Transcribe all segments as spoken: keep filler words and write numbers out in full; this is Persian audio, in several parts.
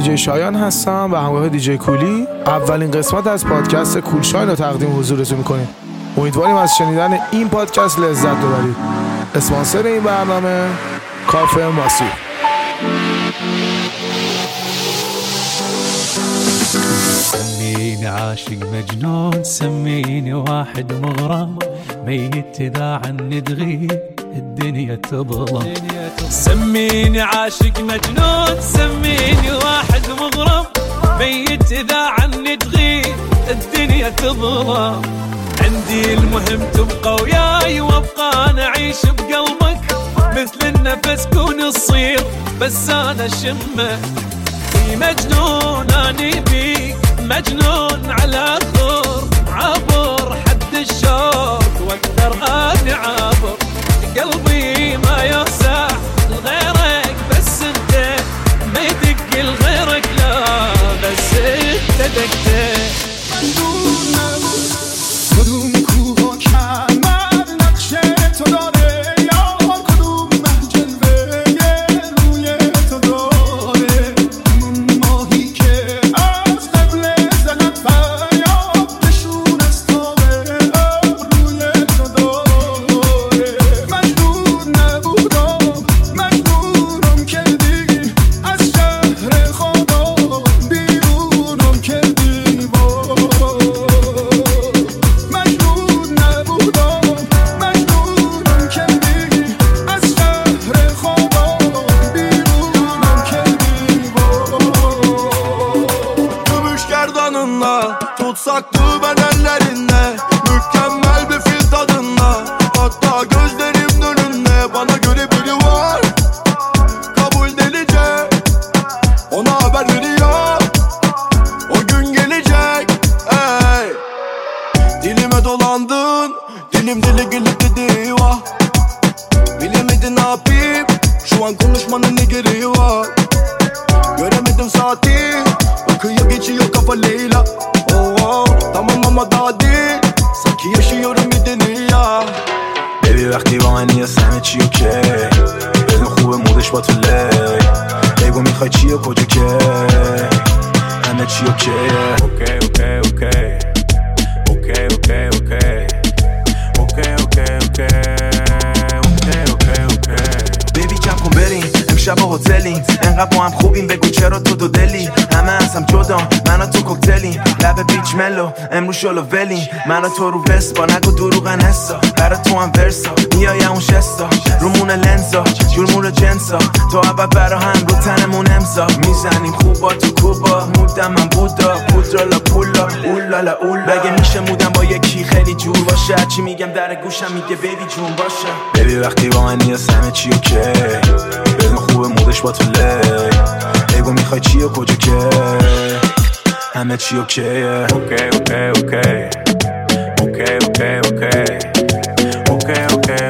دیجی شایان هستم و همراه دیجی کولی اولین قسمت از پادکست کول شاین رو تقدیم حضورتون میکنیم. امیدواریم از شنیدن این پادکست لذت ببرید. اسپانسر این برنامه کافه ماسو. سميني عاشق مجنون، سميني واحد مغرم، ميت إذا عني تغيب الدنيا تظلم. سميني عاشق مجنون، سميني واحد مغرم، ميت إذا عني تغيب الدنيا تظلم. عندي المهم تبقى وياي وابقى أنا أعيش بقلبك، مثل النفس كون تصير بس أنا شمك. في مجنون أني بيك، مجنون على خور، عبر حد الشوق واقدر اني عابر. قلبي ما يوسع لغيرك بس انت، ما يدق لغيرك لا بس انت دقتك. کدوم کوه و کمر نقشه تو داره، یا کدوم جلوه روی تو داره. اون ماهی که از قبل زنت فریاد نشون از تابه روی تو داره. مجنون نبودم، مجنونم کردی، از شهر خدا بیرونم کردی. Tutsaktı ben ellerinde, mükemmel bir fil tadında. Hatta gözlerim önünde, bana göre biri var, kabul delice. Ona haber veriyor, o gün gelecek. Ey, dilime dolandın, dilim dili gelip dedi vah. Bilemedin ne yapayım, şu an konuşmanın ne gereği var. Göremedim saati, akıyor geçiyor kafa Leyla. Tamam ama daha değil, sanki yaşıyorum bir dünya. Baby وقتی با من نیست همه چی اوکی، بدون خوبه مودش با تو لی. بگو میخوای چی و کجا که همه چی اوکیه. اوکی اوکی اوکی اوکی اوکی اوکی اوکی اوکی اوکی اوکی اوکی. بیبی کم کن بریم امشب هتلیم، انقدر با هم خوبیم بگو چرا تو دو دلی. همه ازم جدا من تو کوکتلیم، لب بیچ ملو امروز شلو ولیم. من تو رو وسپا نگو دروغن حسا، برا تو هم ورسا میای اون شستا. رومون لنزا جورمون جنسا، تو اول برا هم رو تنمون امضا. میزنیم خوبا تو کوبا، مودم من بودا پودرالا پولا اولالا اول. بگه میشه مودم با یکی خیلی جور باشه، چی میگم در گوشم میگه بیبی جون باشه. بیبی وقتی با من نیست همه چی اوکی، بدون خوبه مودش با تو لی. بگو میخوای چی و کجا که همه چی اوکیه. اوکی اوکی اوکی اوکی اوکی اوکی اوکی اوکی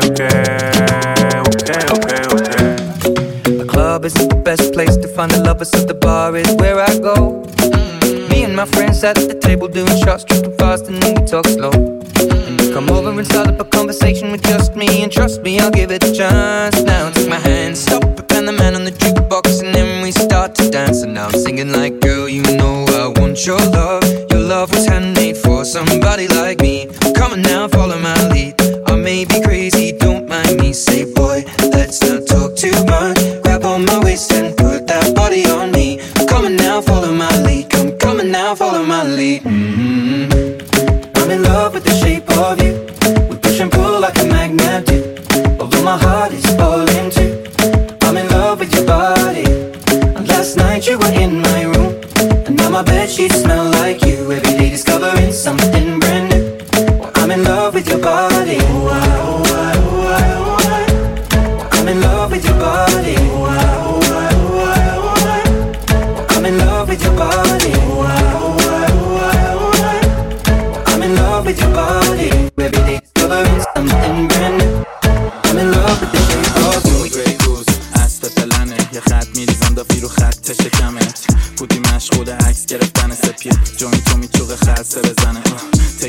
اوکی اوکی اوکی. The club isn't the best place to find the lovers, so the bar is where I go. Me and my friends at the table doing shots, tripping fast and then we talk slow. And you come over and start up a conversation with just me, and trust me, I'll give it a chance. Now take my hand, stop it, and the man on the jukebox, and then we start to dance. And now I'm singing like, girl, you know I want your love. Your love was handmade for somebody like me. Come on now, follow my lead. I may be crazy, don't mind me. Say, boy, let's not talk too much. Grab on my waist and put that body on me. Come on now, follow my lead. Come, come on now, follow my lead. Mm-hmm. I'm in love with the shape of you. We push and pull like a magnet do. Although my heart is falling too. I'm in love with your body. And last night you were in my room, and now my bedsheets smell like you. Every day discovering something brand new. Well, I'm in love with your body. Oh, I, oh, I, oh, I, oh, I. I'm in love with your body. Oh, I, oh, I, oh, I, oh, I. I'm in love with your body. Oh, I, oh, I, oh, I, oh, I. I'm in love with your body. Every day discovering something brand new. I'm in love with the shape of you. یه خط میریزم دافی رو خط شکمت. بودی مشغول عکس گرفتن سپیه، جوین تو میچوغ خلصه بزنه.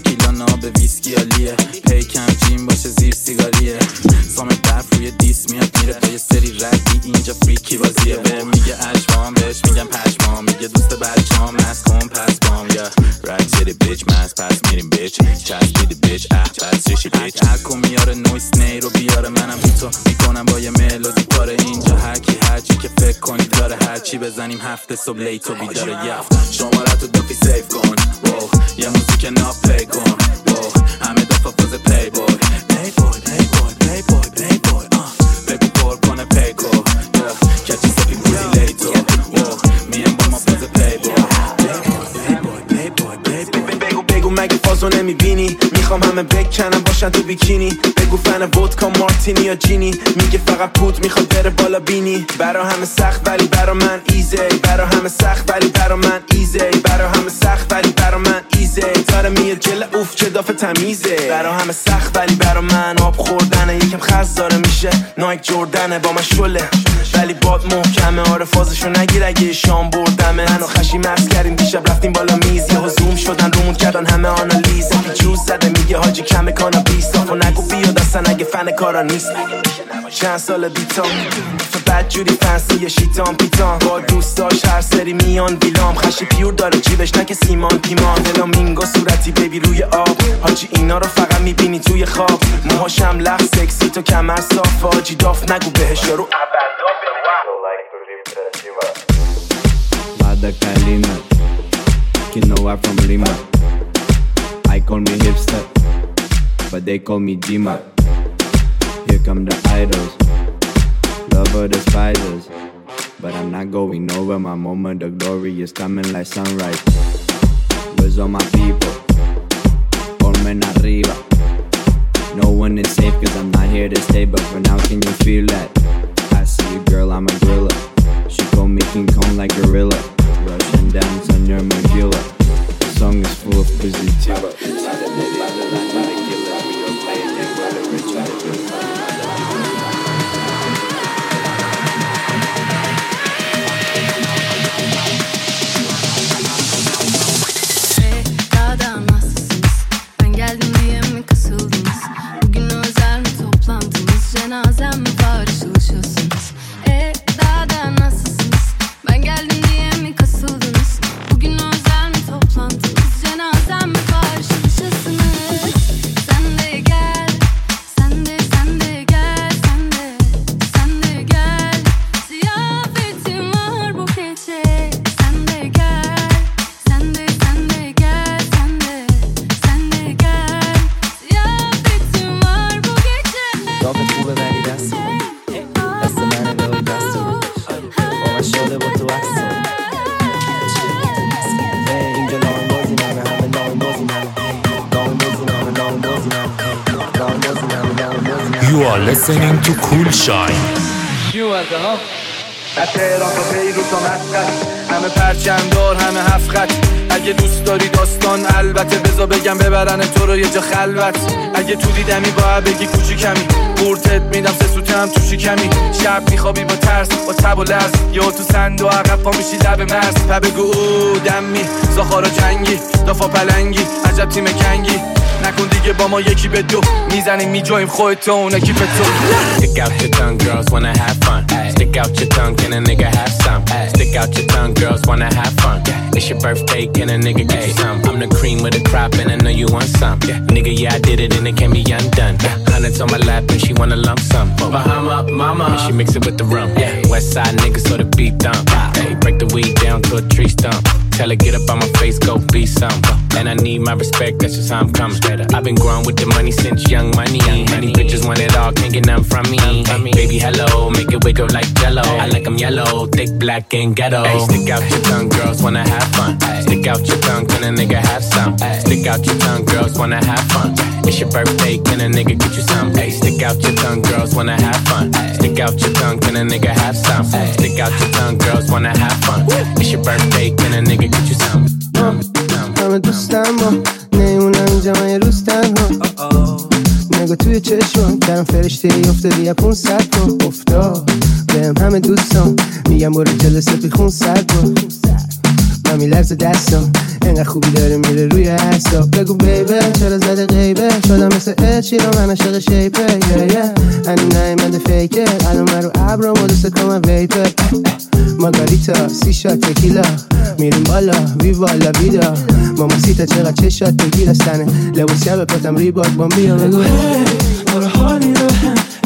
یار منم بی تو میکنم با یه ملودی کاره اینجا هر کی هر چی که فکر کنی داره هر چی بزنیم هفته صبح لیتو بیداره یفت شمارتو دافی سیف کن واو یه موزیک ناپی کن واو همه دفعه فاز پی بوی پی بوی پی بوی پی بوی پی بوی بگو پر کنه پیکو کچی سپی بودی لیتو واو میم با ما فاز پی بوی بگو مگه فازو نمیبینی میخوام همه بکنم باشن تو بیکینی بگو فن ودکا مارتینی یا جینی میگه فقط پوت میخواد بره بالا بینی برا همه سخت ولی برا من ایزی برا همه سخت ولی برا من ایزی برا همه سخت ولی برا من ایزی داره میاد جل اوف چه دافه تمیزه برا همه سخت ولی برا من آب خوردنه یکم خز داره میشه نایک جوردنه با من شله ولی باد محکمه آره فازشو نگیر اگه شام بردمه منو خشی مست کردیم دیشب رفتیم بالا میز یهو زوم شدن رومون کردن همه آنالیز پیچوز زده میگه حاجی کمه کانا بیست و نگو بیاد اصلا اگه فن کارا نیست چند سال بیتام بد جوری فنسی شیطان پیتان با دوستاش هر سری میان ویلام خشی پیور داره جیبش نکه سیمان پیمان فلامینگو صورتی بیبی روی آب حاجی اینا رو فقط میبینی توی خواب موهاشم لخ سکسی تو کمر صاف حاجی داف نگو بهش یارو Mada Kalina, you know I'm from Lima. I call me hipster, but they call me Jima. Here come the idols, love of the spiders. But I'm not going over my moment, the glory is coming like sunrise. Where's all my people? Colmen arriba. No one is safe cause I'm not here to stay, but for now can you feel that? I see you girl, I'm a gorilla. She call me King Kong like gorilla. Russian dance on your medulla. The song is full of positiva. Cenazem mi var ışılışıyorsunuz? E daha da nasılsınız? Ben geldim diye mi kasıldınız? Bugün özel mi toplantınız? Cenazem mi var ışılışıyorsunuz? Sen de gel, sen de sen de gel, sen de sen de gel. Ziyafetim var bu gece. Sen de gel, sen de sen de gel, sen de sen de gel. Ziyafetim var bu gece. داغت خوبه ولی دست دست من داری دست با من شده با تو اصلا اینجا لاین بازی نمه همه لاین بازی نمه لاین بازی نمه لاین بازی نمه لاین بازی نمه لاین بازی نمه You are listening to Cool Shine. از تهران تا بیروت تا مسقط همه پرچم دار همه هفت خط اگه دوست داری داستان البته بذار بگم ببرن تو رو یه جا خلوت اگه تو دیدمی باید بگی کوچیکمی قورتت میدم سه سوته هم تو شکمی شب میخوابی با ترس با تب و لرز یا تو سند و عقب پا میشی لب مرز و بگو او دمی زاخارا جنگی دافا پلنگی عجب تیم کنگی نکن دیگه با ما یکی به دو میزنیم میجاییم خودت اون اکی به تو Stick out your tongue, girls wanna have fun. Stick out your tongue, can a nigga have some? Stick out your tongue, girls wanna have fun. It's your birthday, can a nigga get you some? I'm the cream of the crop and I know you want some. Nigga, yeah, I did it and it can't be undone. Hundreds on my lap and she wanna lump some. Bahama, mama, and she mix it with the rum. West side niggas so the beat dump. Hey, break the weed down to a tree stump. Tell her get up on my face, go be some. And I need my respect, that's just how I'm coming. I've been growing with the money since young money. Honey bitches want it all, can't get nothing from me. Baby, hello, make it wiggle like jello. I like them yellow, thick, black, and ghetto. Hey, stick out your tongue, girls wanna have fun. Stick out your tongue, can a nigga have some? Stick out your tongue, girls wanna have fun. It's your birthday, can a nigga get you some? Hey, stick out your tongue, girls wanna have fun. Stick out your tongue, can a nigga have some? Stick out your tongue, girls wanna have fun. It's your birthday, can a nigga get you some? همه دوستم با نیمونم اینجا من یه روز تنها نگاه توی چشم کردم فرشته ای افتادی یه پونصد کن افتاد بهم همه دوستم میگم برو جلسه پی خون سر کن من میلرزه دستم انقدر خوبی داره میره روی حساب بگو بیبه چرا زده غیبه شدم مثل اشیرا من عشق شیپه یه یه هنو نایمنده فیکه الان من رو عبرم و دوست کنم ویپه مارگاریتا سی شات تکیلا میریم بالا وی والا ویدا ماما سیتا چقدر چه شات بگیر استنه لباسی هم بپتم ریباک بام بیا بگو آره حالی رو هم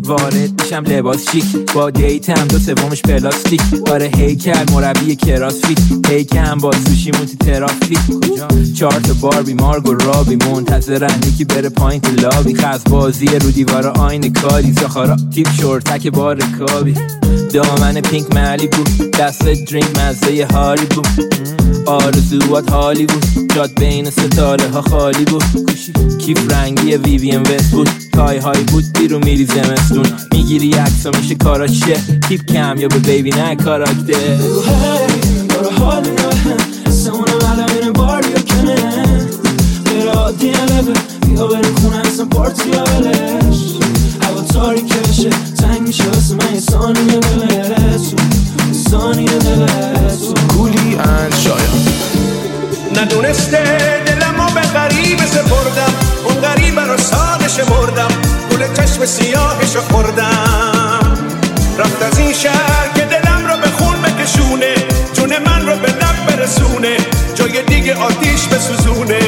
وارد میشم لباس شیک با دیتم دو سومش پلاستیک آره هیکل مربی کراسفیت هیکم با سوشی مونتی ترافیک کجا چهار تا باربی مارگو رابی منتظرن یکی بره پایین تو لابی خز بازی رو دیوار آین کاری زخارا تیپ شورتک بار کابی دامن پینک مالی بود دست درینک مزه هاری بود آرزوات حالی بود جاد بین ستاره ها خالی بود کیف رنگی ویوین وست بود تای های بود بیرو میری زمستون میگیری عکسا میشه کاراشه تیپ کم یا به بیبی نه کاراکتر بگو هی داره حال نه سمونم علم این بار یا کنه غیر عادی علبه بیا بریم خونه اصلا پارتی یا ولش هوا تاریکه بشه تنگ میشه واسه من یه ثانیه بلتون ثانیه دلتون کولی اند شایان ندونسته دلمو به غریبه سپردم اون غریبه رو ساده شمردم گل چشم سیاهشو خوردم رفت از این شهر که دلم رو به خون بکشونه جون من رو به لب برسونه جای دیگه آتیش بسوزونه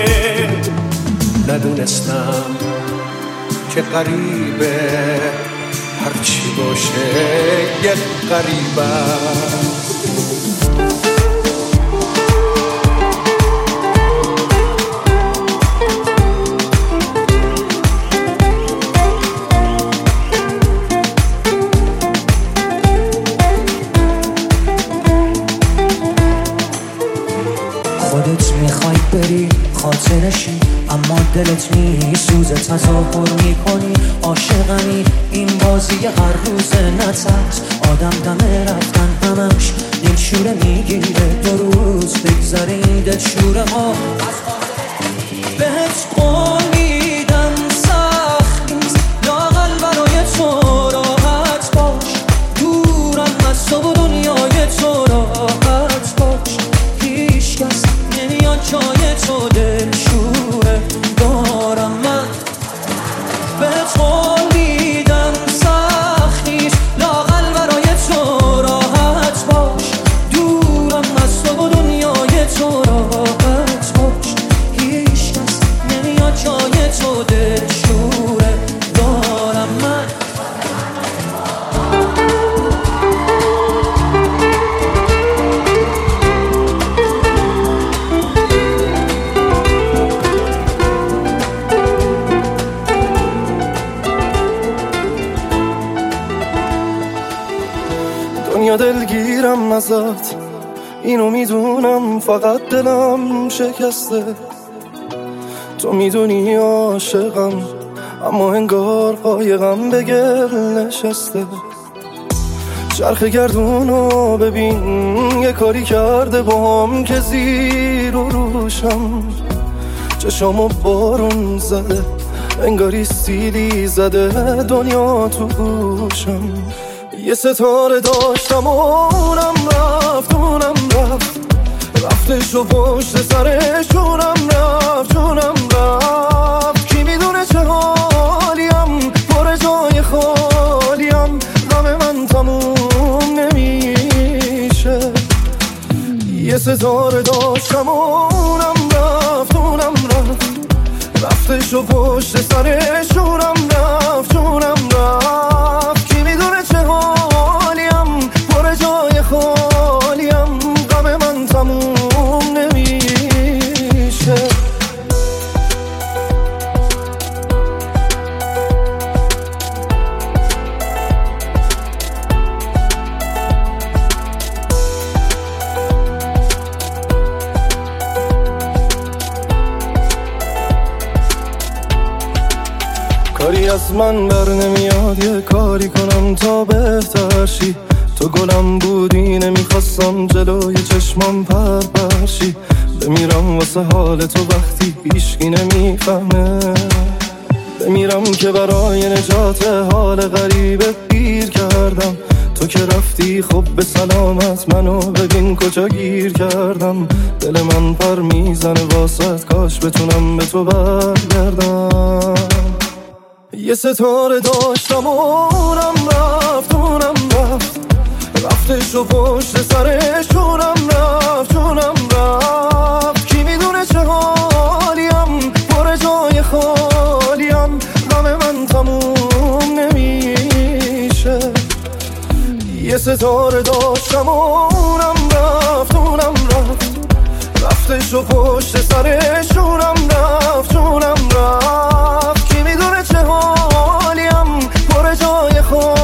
ندونستم که غریبه هرچی باشه یک غریبه خودت میخوای بری خاطرشی اما دلت میسوزه تظاهر میکنی عاشقمی این بازی هر روز نترس آدم دمه رفتن همش دل شوره میگیره دو روز بگذره این دل شوره ها بهت قول میدم سخت نیست لااقل برای تو راحت باش دورم از تو و دنیای تو راحت باش هیچ کس نمیاد جای تو دل شوره دارم من بهت قول میدم سخت نیست لااقل برای تو راحت باش دورم از تو و دنیای تو راحت باش هیچ کس نمیاد جای تو دل شوره دارم من دنیا دلگیرم ازت اینو میدونم فقط دلم شکسته تو میدونی عاشقم اما انگار قایقم به گل نشسته چرخ گردونو ببین یه کاری کرده با هم که زیر و روشم چشامو بارون زده انگاری سیلی زده دنیا تو گوشم یه ستاره داشتم و اونم رفت اونم رفت رفتش و پشت سرش جونم رفت جونم رفت کی میدونه چه حالیم پر جای خالیم غم من تموم نمیشه یه ستاره داشتم و اونم رفت اونم رفت رفتش و پشت سرش جونم رفت جونم رفت کی میدونه چه حالیم پر جای خالیم غم من تموم نمیشه کاری از من بر نمیاد یه کاری کنم تا بهتر شی تو گلم بودی نمیخواستم جلوی چشمام پر پرشی بمیرم واسه حال تو وقتی هیچکی نمیفهمه بمیرم که برای نجات حال غریبه پیر کردم تو که رفتی خب به سلامت منو ببین کجا گیر کردم دل من پر میزنه واسط کاش بتونم به تو برگردم یه ستاره داشتم و اونم رفت اونم رفت رفتش و پشت سرش جونم رفت جونم رفت کی میدونه چه حالیم پر جای خالیم غم من تموم نمیشه ستاره داشتم اونم رفت اونم رفت رفتش و پشت سرش جونم رفت جونم رفت کی میدونه چه حالیم پر جای خود